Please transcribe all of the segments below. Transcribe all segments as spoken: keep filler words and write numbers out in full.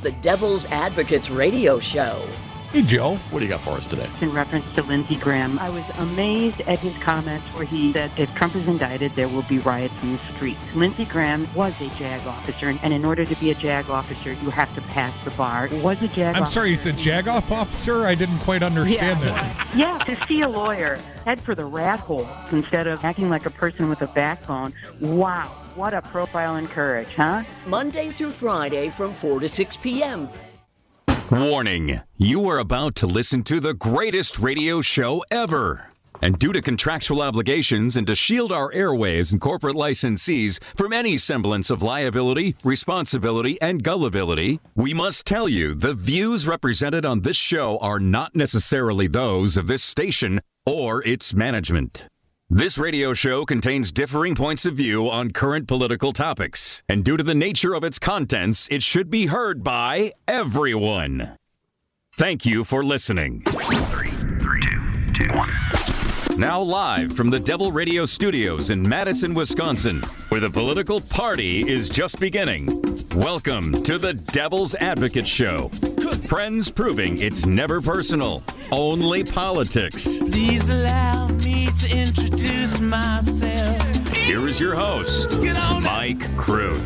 the Devil's Advocates radio show. Hey, Joe. What do you got for us today? In reference to Lindsey Graham, I was amazed at his comments where he said if Trump is indicted, there will be riots in the streets. Lindsey Graham was a JAG officer, and in order to be a JAG officer, you have to pass the bar. Was a JAG I'm officer. sorry, he's a JAG-off officer? I didn't quite understand yeah, that. Yeah, to see a lawyer head for the rat hole instead of acting like a person with a backbone. Wow, what a profile in courage, huh? Monday through Friday from four to six p.m. Warning, you are about to listen to the greatest radio show ever. And due to contractual obligations and to shield our airwaves and corporate licensees from any semblance of liability, responsibility, and gullibility, we must tell you the views represented on this show are not necessarily those of this station or its management. This radio show contains differing points of view on current political topics, and due to the nature of its contents, it should be heard by everyone. Thank you for listening. Three, three, two, two, one. Now live from the Devil Radio Studios in Madison, Wisconsin, where the political party is just beginning. Welcome to the Devil's Advocate Show. Friends proving it's never personal, only politics. Please allow me to introduce myself. Here is your host, Mike Crute.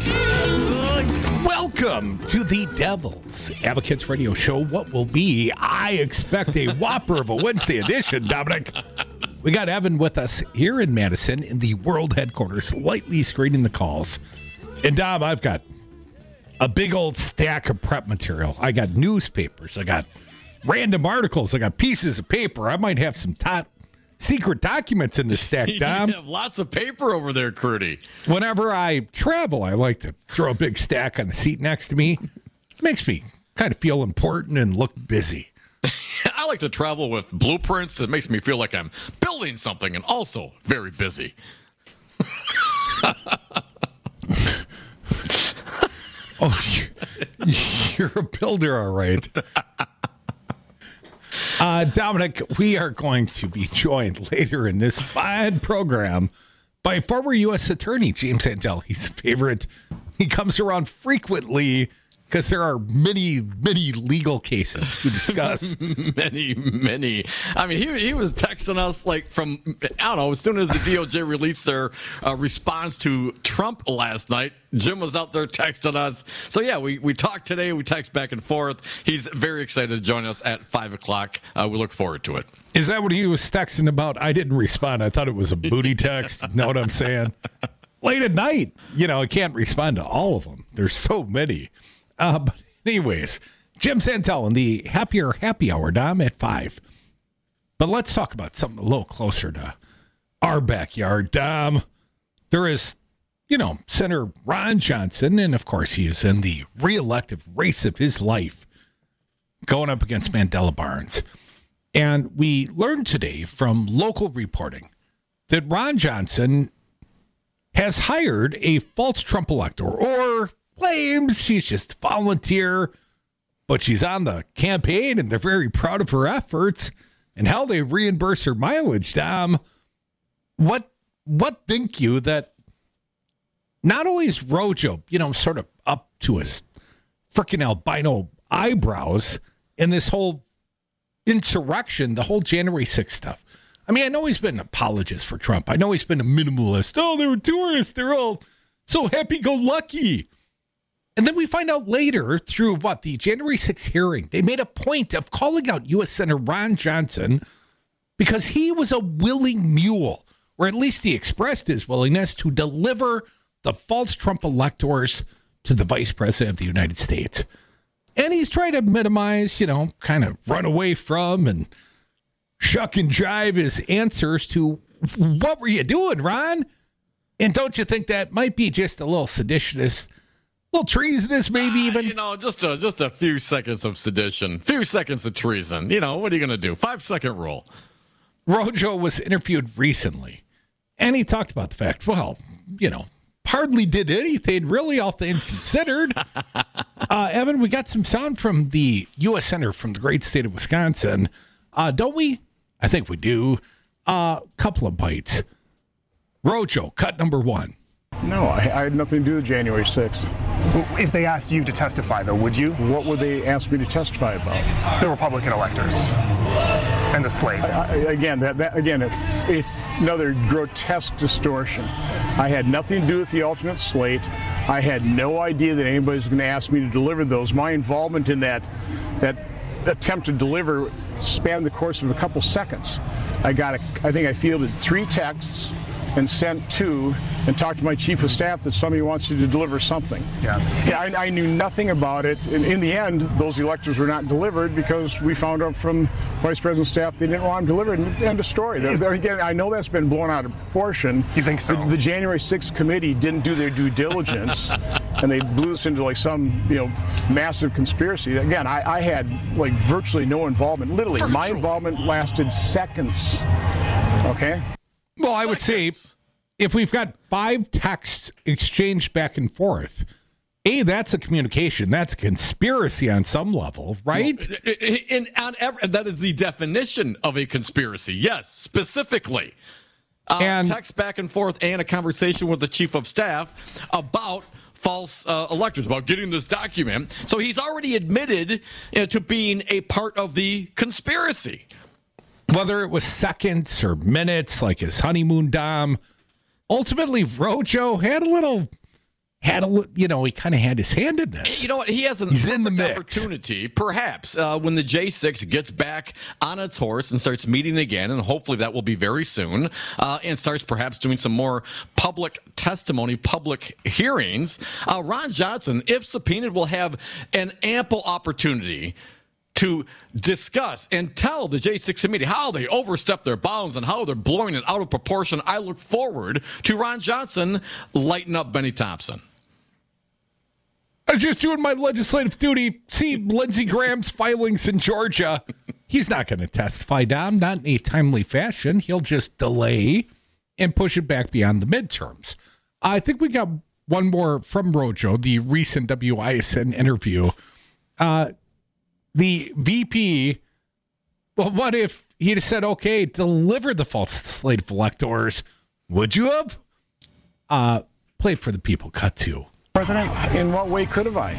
Welcome to the Devil's Advocates Radio Show. What will be, I expect, a whopper of a Wednesday edition, Dominic. We got Evan with us here in Madison in the world headquarters, slightly screening the calls. And Dom, I've got a big old stack of prep material. I got newspapers. I got random articles. I got pieces of paper. I might have some top secret documents in this stack, Dom. You have lots of paper over there, Crudy. Whenever I travel, I like to throw a big stack on the seat next to me. It makes me kind of feel important and look busy. I like to travel with blueprints. It makes me feel like I'm building something and also very busy. Oh, you, you're a builder, all right. Uh, Dominic, we are going to be joined later in this fine program by former U S Attorney James Andel. He's a favorite. He comes around frequently because there are many, many legal cases to discuss. many, many. I mean, he he was texting us like from, I don't know, as soon as the D O J released their uh, response to Trump last night, Jim was out there texting us. So, yeah, we, we talked today. We text back and forth. He's very excited to join us at five o'clock. Uh, we look forward to it. Is that what he was texting about? I didn't respond. I thought it was a booty text. Know what I'm saying? Late at night, you know, I can't respond to all of them. There's so many. Uh, but anyways, Jim Santel in the Happier Happy Hour, Dom, at five. But let's talk about something a little closer to our backyard, Dom. There is, you know, Senator Ron Johnson, and of course he is in the re-elective race of his life, going up against Mandela Barnes. And we learned today from local reporting that Ron Johnson has hired a false Trump elector, or claims she's just a volunteer, but she's on the campaign and they're very proud of her efforts and how they reimburse her mileage. Dom, what what think you that not only is Rojo, you know, sort of up to his freaking albino eyebrows in this whole insurrection, the whole January sixth stuff. I mean, I know he's been an apologist for Trump. I know he's been a minimalist. Oh, they were tourists. They're all so happy-go-lucky. And then we find out later through what the January sixth hearing, they made a point of calling out U S Senator Ron Johnson because he was a willing mule, or at least he expressed his willingness to deliver the false Trump electors to the vice president of the United States. And he's trying to minimize, you know, kind of run away from and shuck and jive his answers to, what were you doing, Ron? And don't you think that might be just a little seditionist, a little treasonous, maybe even? Uh, you know, just a, just a few seconds of sedition, few seconds of treason. You know, what are you going to do? Five second rule. Rojo was interviewed recently, and he talked about the fact, well, you know, hardly did anything, really, all things considered. uh, Evan, we got some sound from the U S Senator from the great state of Wisconsin. Uh, don't we? I think we do. A uh, couple of bites. Rojo, cut number one. No, I, I had nothing to do with January sixth. If they asked you to testify, though, would you? What would they ask me to testify about? The Republican electors and the slate. I, I, again, that, that again, it's, it's another grotesque distortion. I had nothing to do with the alternate slate. I had no idea that anybody was going to ask me to deliver those. My involvement in that that attempt to deliver spanned the course of a couple seconds. I got, a, I think I fielded three texts and sent two and talked to my chief of staff that somebody wants you to deliver something. Yeah. Yeah, I, I knew nothing about it. In, in the end, those electors were not delivered because we found out from vice president's staff they didn't want them delivered. End of story. They're, they're, again, I know that's been blown out of proportion. You think so? The, the January sixth committee didn't do their due diligence, and they blew us into like some, you know, massive conspiracy. Again, I, I had like virtually no involvement. Literally, my involvement lasted seconds. Okay. Well, I would say if we've got five texts exchanged back and forth, A, that's a communication. That's a conspiracy on some level, right? Well, in, on every, that is the definition of a conspiracy. Yes, specifically. Uh, and text back and forth and a conversation with the chief of staff about false uh, electors, about getting this document. So he's already admitted you know, to being a part of the conspiracy. Whether it was seconds or minutes, like his honeymoon dom, ultimately Rojo had a little, had a you know, he kind of had his hand in this. You know what? He has an He's in the mix. opportunity, perhaps, uh, when the J six gets back on its horse and starts meeting again, and hopefully that will be very soon, uh, and starts perhaps doing some more public testimony, public hearings. Uh, Ron Johnson, if subpoenaed, will have an ample opportunity to discuss and tell the J six committee how they overstepped their bounds and how they're blowing it out of proportion. I look forward to Ron Johnson lighting up Benny Thompson. I was just doing my legislative duty. See Lindsey Graham's filings in Georgia. He's not going to testify, Dom, not in a timely fashion. He'll just delay and push it back beyond the midterms. I think we got one more from Rojo, the recent W I S N interview. Uh, The V P, well, what if he'd have said, okay, deliver the false slate of electors? Would you have? Uh, played for the people, cut to. President, in what way could have I?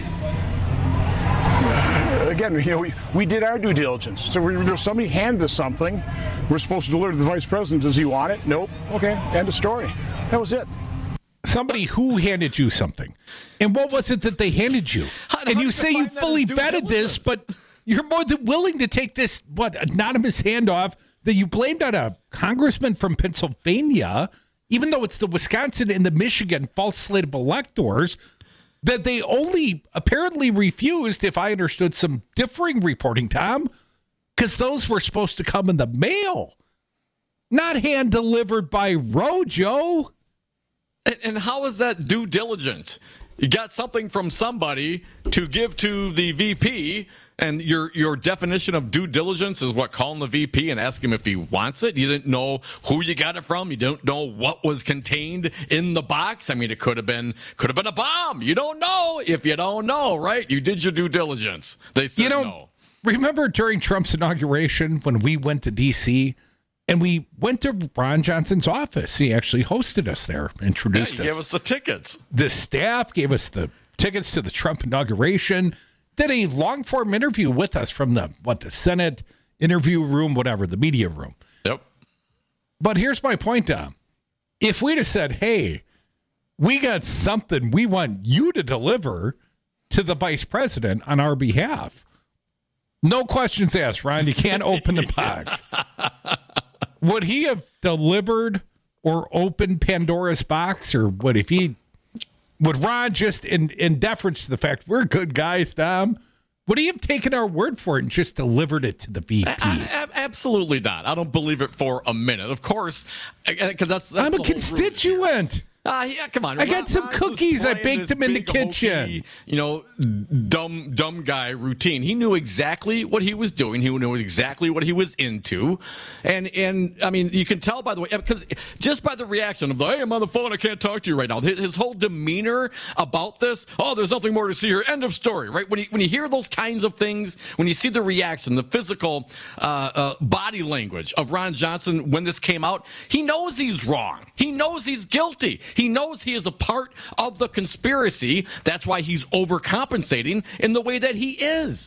Again, you know, we, we did our due diligence. So we, somebody handed us something. We're supposed to deliver to the vice president. Does he want it? Nope. Okay, end of story. That was it. Somebody who handed you something. And what was it that they handed you? And you say you fully vetted this, but you're more than willing to take this, what, anonymous handoff that you blamed on a congressman from Pennsylvania, even though it's the Wisconsin and the Michigan false slate of electors, that they only apparently refused, if I understood some differing reporting, Tom, because those were supposed to come in the mail, not hand-delivered by Rojo. And, and how is that due diligence? You got something from somebody to give to the V P, and your your definition of due diligence is what? Calling the V P and asking him if he wants it? You didn't know who you got it from. You don't know what was contained in the box. I mean, it could have been could have been a bomb. You don't know if you don't know, right? You did your due diligence. They said you know, no. Remember during Trump's inauguration when we went to D C and we went to Ron Johnson's office? He actually hosted us there, introduced yeah, he us. gave us the tickets. The staff gave us the tickets to the Trump inauguration, did a long form interview with us from the, what, the Senate interview room, whatever, the media room. Yep. But here's my point, Tom. If we'd have said, hey, we got something we want you to deliver to the vice president on our behalf, no questions asked, Ron. You can't open the box. Would he have delivered or opened Pandora's box, or would if he would Ron just in, in deference to the fact we're good guys, Tom, would he have taken our word for it and just delivered it to the V P? I, I, absolutely not. I don't believe it for a minute. Of course, because that's, that's I'm a constituent. Ah, uh, yeah, come on. I got some Ron's cookies. I playing baked this them in the big, kitchen. hokey, you know, dumb, dumb guy routine. He knew exactly what he was doing. He knew exactly what he was into. And, and I mean, you can tell by the way, because just by the reaction of the, hey, I'm on the phone, I can't talk to you right now. His whole demeanor about this, oh, there's nothing more to see here. End of story, right? When you, when you hear those kinds of things, when you see the reaction, the physical uh, uh, body language of Ron Johnson when this came out, he knows he's wrong. He knows he's guilty. He knows he is a part of the conspiracy. That's why he's overcompensating in the way that he is.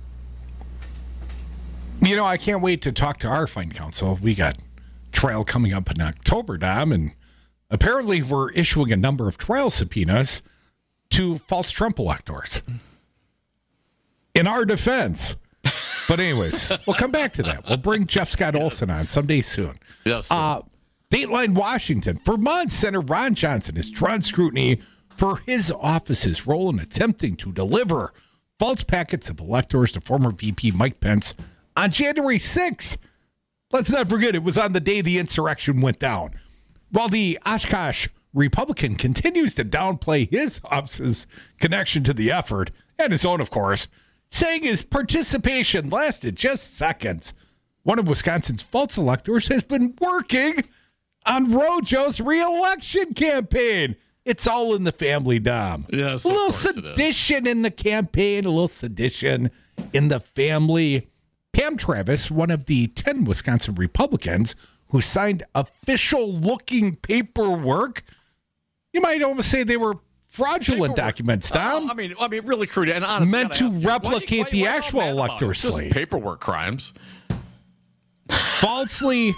You know, I can't wait to talk to our fine counsel. We got trial coming up in October, Dom, and apparently we're issuing a number of trial subpoenas to false Trump electors in our defense. But anyways, we'll come back to that. We'll bring Jeff Scott Olson on someday soon. Yes. Uh, Dateline Washington. For months, Senator Ron Johnson has drawn scrutiny for his office's role in attempting to deliver false packets of electors to former V P Mike Pence on January sixth. Let's not forget, it was on the day the insurrection went down. While the Oshkosh Republican continues to downplay his office's connection to the effort, and his own, of course, saying his participation lasted just seconds. One of Wisconsin's false electors has been working on Rojo's re-election campaign. It's all in the family, Dom. Yes, a little of course it is. sedition in the campaign, a little sedition in the family. Pam Travis, one of the ten Wisconsin Republicans who signed official-looking paperwork, you might almost say they were fraudulent Paperwork. documents, Dom. Uh, I mean, I mean, really crude and honestly, meant to ask you, replicate why- why- the why all actual mad about it? elector It's just slate. paperwork crimes. Falsely.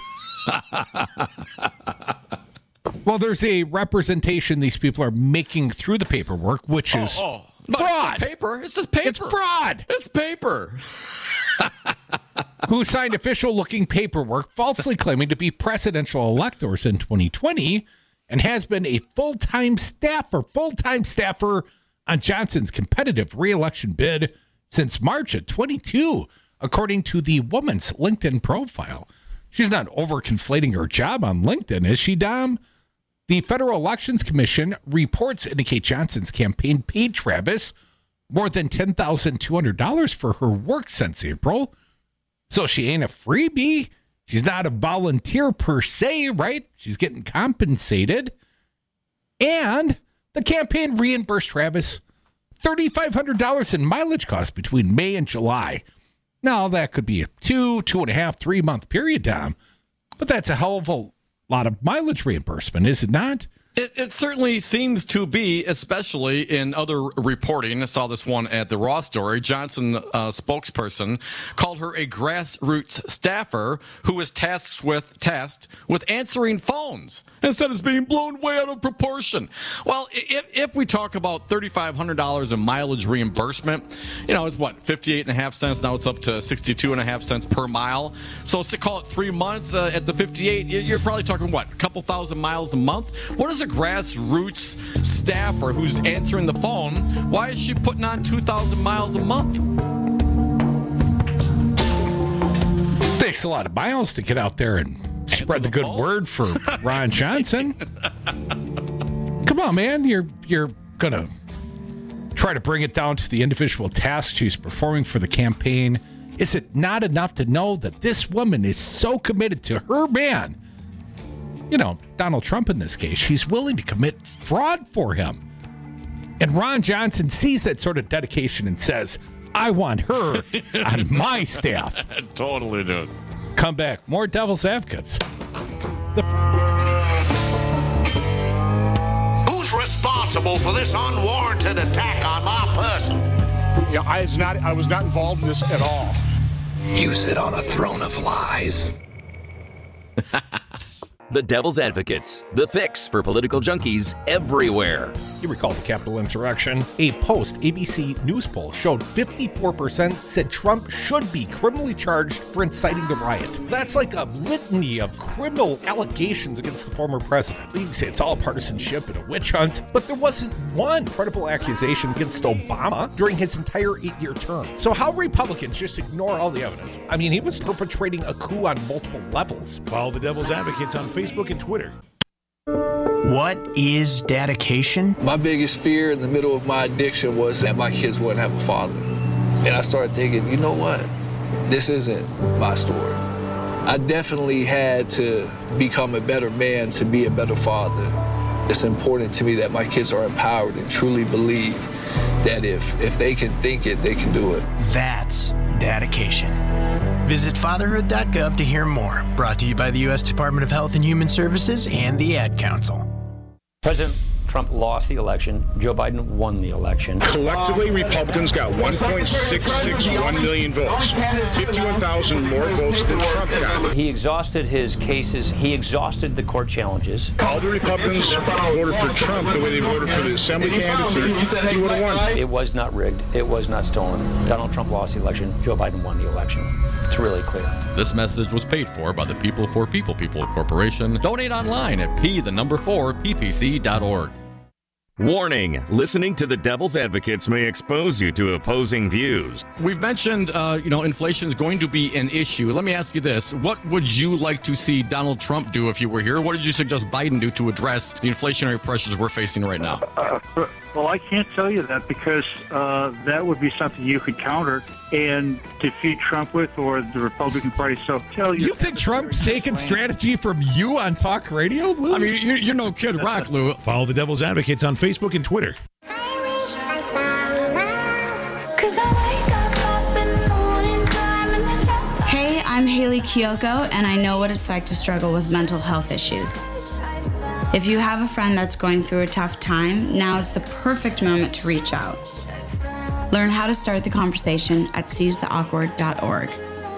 Well, there's a representation these people are making through the paperwork, which is Oh, no, fraud. It's just paper. It's just paper. It's fraud. It's paper. Who signed official-looking paperwork falsely claiming to be presidential electors in twenty twenty and has been a full-time staffer, full-time staffer on Johnson's competitive re-election bid since March of twenty-two, according to the woman's LinkedIn profile. She's not over-conflating her job on LinkedIn, is she, Dom? The Federal Elections Commission reports indicate Johnson's campaign paid Travis more than ten thousand two hundred dollars for her work since April. So she ain't a freebie. She's not a volunteer per se, right? She's getting compensated. And the campaign reimbursed Travis three thousand five hundred dollars in mileage costs between May and July. Now, that could be a two, two and a half, three month period, Tom. But that's a hell of a lot of mileage reimbursement, is it not? It, it certainly seems to be, especially in other reporting. I saw this one at the Raw story. Johnson uh, spokesperson called her a grassroots staffer who was tasked with tasked with answering phones instead of being blown way out of proportion. Well, if, if we talk about three thousand five hundred dollars in mileage reimbursement, you know, it's what, fifty-eight and a half cents. Now it's up to sixty-two and a half cents per mile. So to call it three months uh, at the fifty-eight, you're probably talking, what, a couple thousand miles a month? What is a grassroots staffer who's answering the phone? Why is she putting on two thousand miles a month? Takes a lot of miles to get out there and Answer spread the, the good phone. word for Ron Johnson. Come on, man. You're you're gonna try to bring it down to the individual tasks she's performing for the campaign. Is it not enough to know that this woman is so committed to her man? You know, Donald Trump in this case, she's willing to commit fraud for him. And Ron Johnson sees that sort of dedication and says, I want her on my staff. Totally, dude. Come back. More Devil's Advocates. The Who's responsible for this unwarranted attack on my person? Yeah, I was not. I was not involved in this at all. You sit on a throne of lies. The Devil's Advocates, the fix for political junkies everywhere. You recall the Capitol insurrection? A post-A B C News poll showed fifty-four percent said Trump should be criminally charged for inciting the riot. That's like a litany of criminal allegations against the former president. You can say it's all partisanship and a witch hunt, but there wasn't one credible accusation against Obama during his entire eight-year term. So how Republicans just ignore all the evidence? I mean, he was perpetrating a coup on multiple levels. Follow the Devil's Advocates on Facebook and Twitter. What is dedication? My biggest fear in the middle of my addiction was that my kids wouldn't have a father. And I started thinking, you know what? This isn't my story. I definitely had to become a better man to be a better father. It's important to me that my kids are empowered and truly believe that if, if they can think it, they can do it. That's dedication. Visit fatherhood dot gov to hear more. Brought to you by the U S Department of Health and Human Services and the Ad Council. President Trump lost the election. Joe Biden won the election. Collectively, Republicans got one point six six one million votes, fifty-one thousand more votes than Trump got. He exhausted his cases. He exhausted the court challenges. All the Republicans voted for Trump the way they voted for the assembly candidacy. He would have won. It was not rigged. It was not stolen. Donald Trump lost the election. Joe Biden won the election. It's really clear. This message was paid for by the People for People People Corporation. Donate online at p the number four p p c dot org. Warning, listening to the Devil's Advocates may expose you to opposing views. We've mentioned, uh, you know, inflation is going to be an issue. Let me ask you this. What would you like to see Donald Trump do if you were here? What did you suggest Biden do to address the inflationary pressures we're facing right now? Uh, well, I can't tell you that because uh, that would be something you could counter and defeat Trump with, or the Republican Party. So tell you. You think Trump's taking strategy from you on talk radio, Lou? I mean, you're, you're no Kid Rock, Lou. Follow the Devil's Advocates on Facebook and Twitter. Hey, I'm Haley Kiyoko, and I know what it's like to struggle with mental health issues. If you have a friend that's going through a tough time, now is the perfect moment to reach out. Learn how to start the conversation at seize the awkward dot org.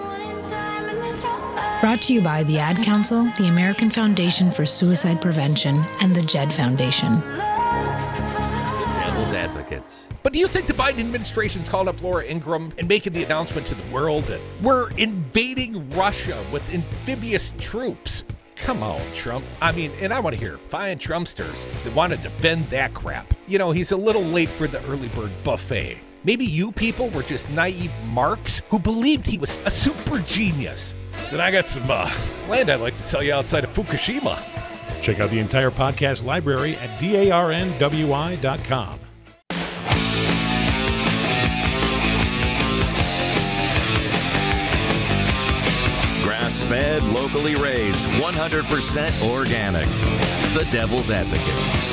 Brought to you by the Ad Council, the American Foundation for Suicide Prevention, and the Jed Foundation. Devil's Advocates. But do you think the Biden administration's calling up Laura Ingraham and making the announcement to the world that we're invading Russia with amphibious troops? Come on, Trump. I mean, and I want to hear fine Trumpsters that want to defend that crap. You know, he's a little late for the early bird buffet. Maybe you people were just naive marks who believed he was a super genius. Then I got some uh, land I'd like to sell you outside of Fukushima. Check out the entire podcast library at darnwi dot com. Grass-fed, locally raised, one hundred percent organic. The Devil's Advocates.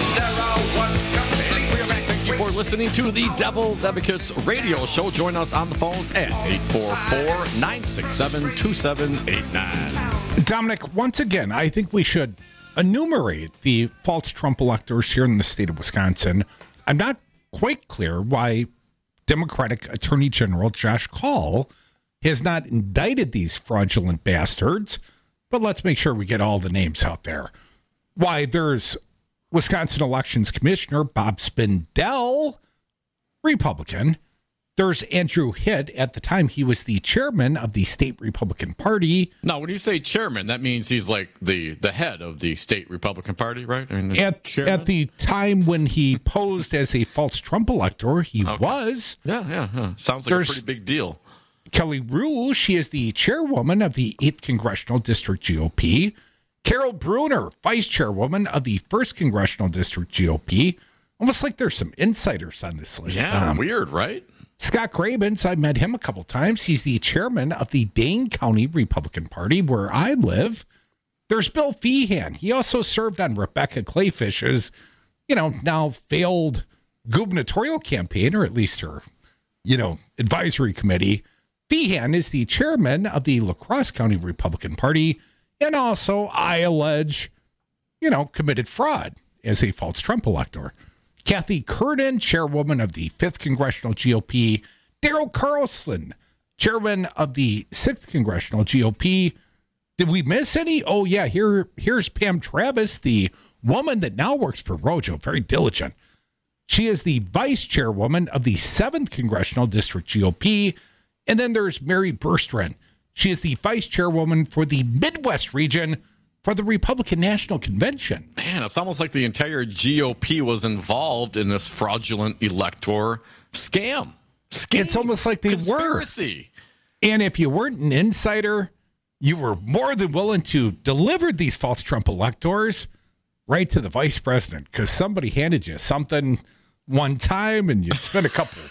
Thank you for listening to the Devil's Advocates radio show. Join us on the phones at eight four four, nine six seven, two seven eight nine. Dominic, once again, I think we should enumerate the false Trump electors here in the state of Wisconsin. I'm not quite clear why Democratic Attorney General Josh Kaul has not indicted these fraudulent bastards, but let's make sure we get all the names out there. Why, there's Wisconsin Elections Commissioner Bob Spindell, Republican. There's Andrew Hitt. At the time, he was the chairman of the state Republican Party. Now, when you say chairman, that means he's like the, the head of the state Republican Party, right? I mean, at, at the time when he posed as a false Trump elector, he okay. was. Yeah, yeah, yeah. Sounds like There's a pretty big deal. Kelly Rue, she is the chairwoman of the eighth Congressional District G O P. Carol Bruner, vice chairwoman of the first Congressional District G O P. Almost like there's some insiders on this list. Yeah, um, weird, right? Scott Grabens, I've met him a couple times. He's the chairman of the Dane County Republican Party, where I live. There's Bill Feehan. He also served on Rebecca Clayfish's, you know, now failed gubernatorial campaign, or at least her, you know, advisory committee. Feehan is the chairman of the La Crosse County Republican Party, and also, I allege, you know, committed fraud as a false Trump elector. Kathy Curtin, chairwoman of the fifth Congressional G O P. Daryl Carlson, chairman of the sixth Congressional G O P. Did we miss any? Oh, yeah, here, here's Pam Travis, the woman that now works for Rojo, very diligent. She is the vice chairwoman of the seventh Congressional District G O P. And then there's Mary Burstrin. She is the vice chairwoman for the Midwest region for the Republican National Convention. Man, it's almost like the entire G O P was involved in this fraudulent elector scam. Scam. It's almost like they Conspiracy. were. And if you weren't an insider, you were more than willing to deliver these false Trump electors right to the vice president because somebody handed you something one time and you spent a couple,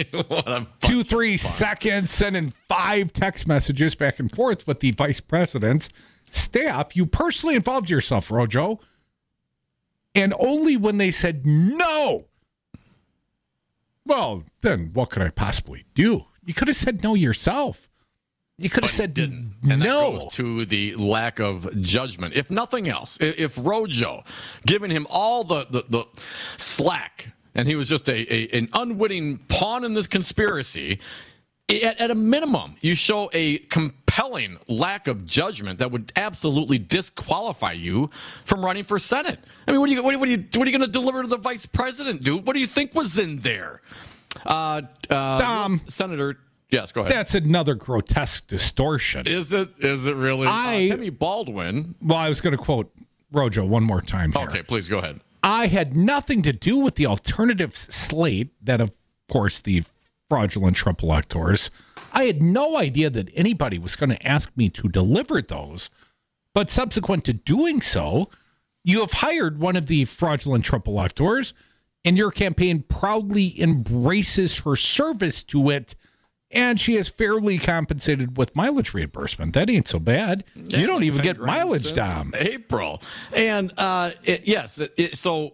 a two, three seconds sending five text messages back and forth with the vice president's staff. You personally involved yourself, Rojo. And only when they said no, well, then what could I possibly do? You could have said no yourself. You could have said didn't. And no. that goes to the lack of judgment. If nothing else, if Rojo giving him all the, the, the slack, and he was just a, a an unwitting pawn in this conspiracy, at, at a minimum, you show a compelling lack of judgment that would absolutely disqualify you from running for Senate. I mean, what are you what are you what are you going to deliver to the vice president, dude? What do you think was in there? Uh, uh, um, Senator. Yes, go ahead. That's another grotesque distortion. Is it? Is it really? I, uh, Tammy Baldwin. Well, I was going to quote Rojo one more time here. Okay, please go ahead. I had nothing to do with the alternative slate that, of course, the fraudulent Trump electors. I had no idea that anybody was going to ask me to deliver those. But subsequent to doing so, you have hired one of the fraudulent Trump electors, and your campaign proudly embraces her service to it. And she is fairly compensated with mileage reimbursement. That ain't so bad. Yeah, you don't like even get mileage, Dom. April. And uh, it, yes, it, it, so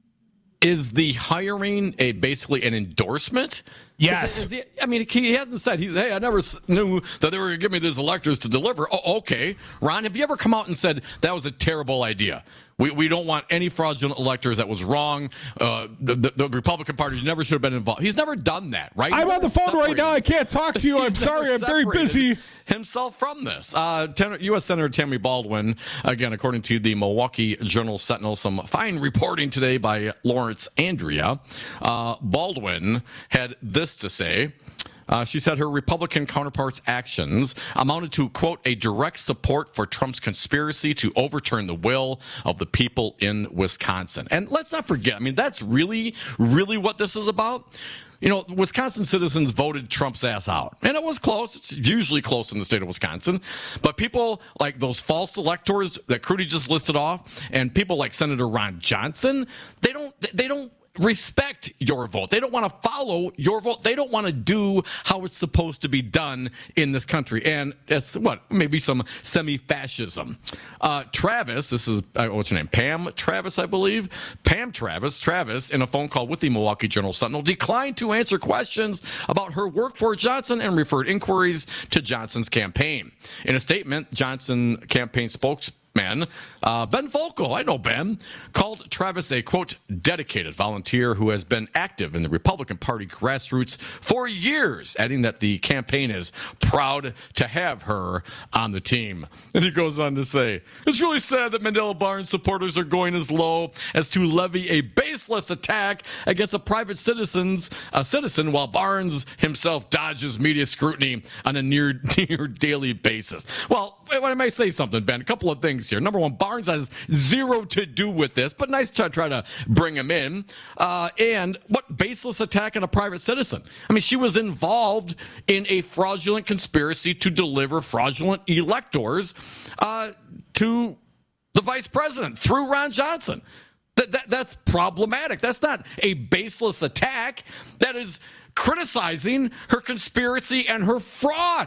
is the hiring a basically an endorsement? Yes. He, I mean, he hasn't said, he's, hey, I never knew that they were going to give me these electors to deliver. Oh, okay. Ron, have you ever come out and said that was a terrible idea? We we don't want any fraudulent electors. That was wrong. Uh, the, the, the Republican Party never should have been involved. He's never done that, right? I'm on the phone right now. I can't talk to you. I'm sorry. I'm very busy. Himself from this. Uh, U S Senator Tammy Baldwin, again, according to the Milwaukee Journal Sentinel, some fine reporting today by Lawrence Andrea. Uh, Baldwin had this to say. Uh, she said her Republican counterpart's actions amounted to, quote, a direct support for Trump's conspiracy to overturn the will of the people in Wisconsin. And let's not forget, I mean, that's really, really what this is about. You know, Wisconsin citizens voted Trump's ass out. And it was close. It's usually close in the state of Wisconsin. But people like those false electors that Crudy just listed off, and people like Senator Ron Johnson, they don't, they don't, respect your vote. They don't want to follow your vote. They don't want to do how it's supposed to be done in this country. And it's what, maybe some semi-fascism. Uh, Travis, this is, uh, what's her name? Pam Travis, I believe. Pam Travis, Travis, in a phone call with the Milwaukee Journal Sentinel, declined to answer questions about her work for Johnson and referred inquiries to Johnson's campaign. In a statement, Johnson campaign spokesperson Man, uh, Ben Volkel, I know Ben, called Travis a, quote, dedicated volunteer who has been active in the Republican Party grassroots for years, adding that the campaign is proud to have her on the team. And he goes on to say, it's really sad that Mandela Barnes supporters are going as low as to levy a baseless attack against a private citizen's, a citizen while Barnes himself dodges media scrutiny on a near, near daily basis. Well, I might say something, Ben, a couple of things here. Number one, Barnes has zero to do with this, but nice to try to bring him in. Uh, and what baseless attack on a private citizen? I mean, she was involved in a fraudulent conspiracy to deliver fraudulent electors uh, to the vice president through Ron Johnson. That, that That's problematic. That's not a baseless attack. That is criticizing her conspiracy and her fraud.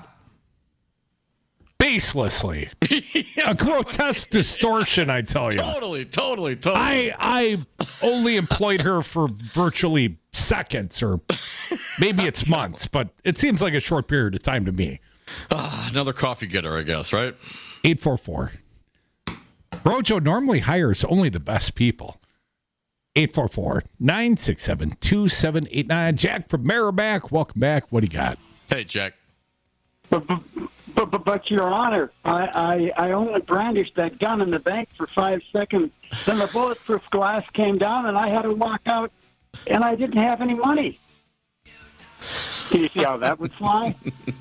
Baselessly. Yeah, a grotesque distortion, I tell you. Totally, totally, totally. I I only employed her for virtually seconds, or maybe it's months, but it seems like a short period of time to me. Uh, another coffee getter, I guess, right? eight four four. Rojo normally hires only the best people. eight four four, nine six seven, two seven eight nine. Jack from Merrimack, welcome back. What do you got? Hey, Jack. But, but, but, but Your Honor, I, I, I only brandished that gun in the bank for five seconds. Then the bulletproof glass came down, and I had to walk out, and I didn't have any money. Can you see how that would fly?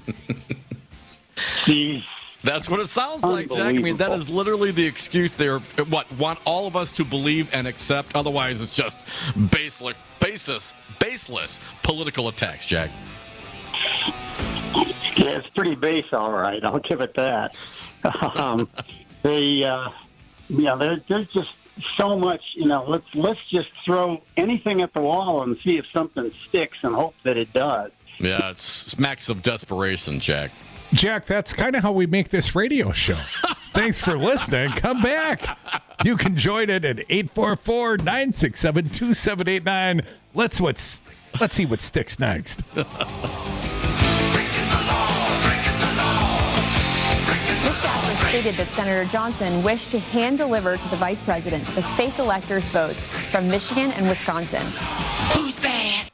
Jeez. That's what it sounds like, Jack. I mean, that is literally the excuse they what want all of us to believe and accept. Otherwise, it's just baseless, baseless, baseless political attacks, Jack. Yeah, it's pretty base, all right. I'll give it that. Um, they, uh, yeah, there, there's just so much. You know, let's let's just throw anything at the wall and see if something sticks and hope that it does. Yeah, it smacks of desperation, Jack. Jack, that's kind of how we make this radio show. Thanks for listening. Come back. You can join it at eight four four, nine six seven, two seven eight nine. Let's what's let's see what sticks next. Breaking the law, breaking the law. stated that Senator Johnson wished to hand-deliver to the vice president the fake electors' votes from Michigan and Wisconsin. Who's bad?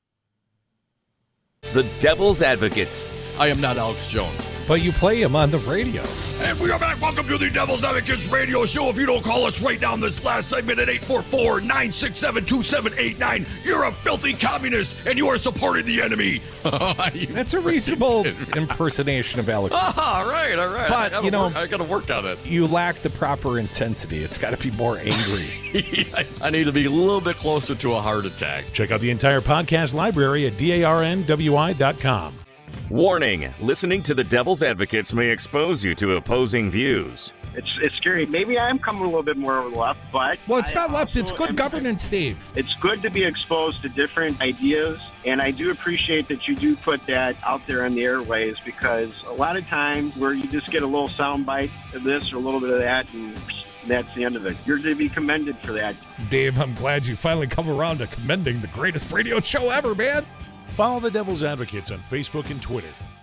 The Devil's Advocates. I am not Alex Jones. But you play him on the radio. And we are back. Welcome to the Devil's Advocates radio show. If you don't call us right down this last segment at eight four four, nine six seven, two seven eight nine, you're a filthy communist and you are supporting the enemy. That's a reasonable impersonation of Alex. Oh, all right, all right. But, I you know, work, I got to work on it. You lack the proper intensity. It's got to be more angry. I, I need to be a little bit closer to a heart attack. Check out the entire podcast library at darnwi dot com. Warning, listening to the Devil's Advocates may expose you to opposing views. It's it's scary. Maybe I am coming a little bit more over the left, but... Well, it's I not left. It's good am, governance, Steve. It's good to be exposed to different ideas, and I do appreciate that you do put that out there on the airways, because a lot of times where you just get a little soundbite of this or a little bit of that, and that's the end of it. You're to be commended for that. Dave, I'm glad you finally come around to commending the greatest radio show ever, man. Follow the Devil's Advocates on Facebook and Twitter.